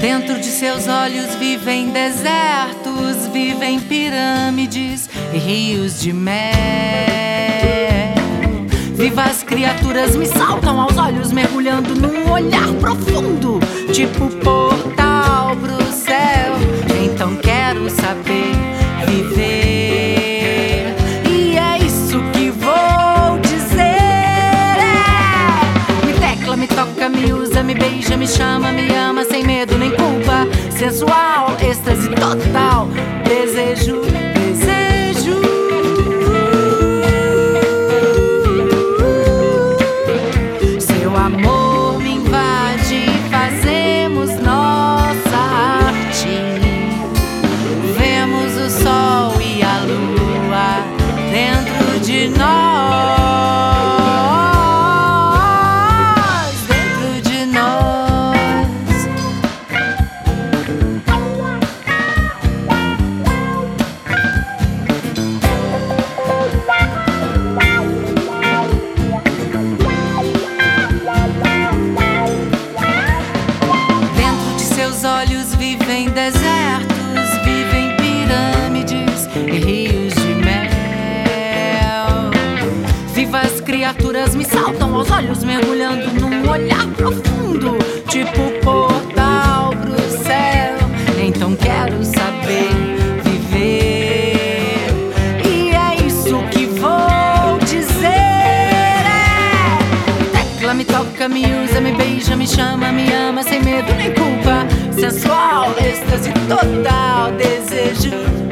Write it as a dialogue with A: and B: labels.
A: Dentro de seus olhos vivem desertos, vivem pirâmides e rios de mel. Vivas criaturas me saltam aos olhos, mergulhando num olhar profundo, tipo portal pro céu. Então quero saber viver, e é isso que vou dizer. Me tecla, me toca, me usa, me beija, me chama, me ama, sem medo nem culpa. Sensual, êxtase total, desejo, desejo. Seu amor me invade e fazemos nossa arte. Vemos o sol e a lua dentro de nós. Olhos vivem desertos, vivem pirâmides e rios de mel. Vivas criaturas me saltam aos olhos, mergulhando num olhar profundo, tipo portal pro céu. Então quero saber viver, e é isso que vou dizer. Tecla, me toca, me usa, me beija, me chama, me ama, sem medo nem culpa. Sensual, êxtase total, desejo.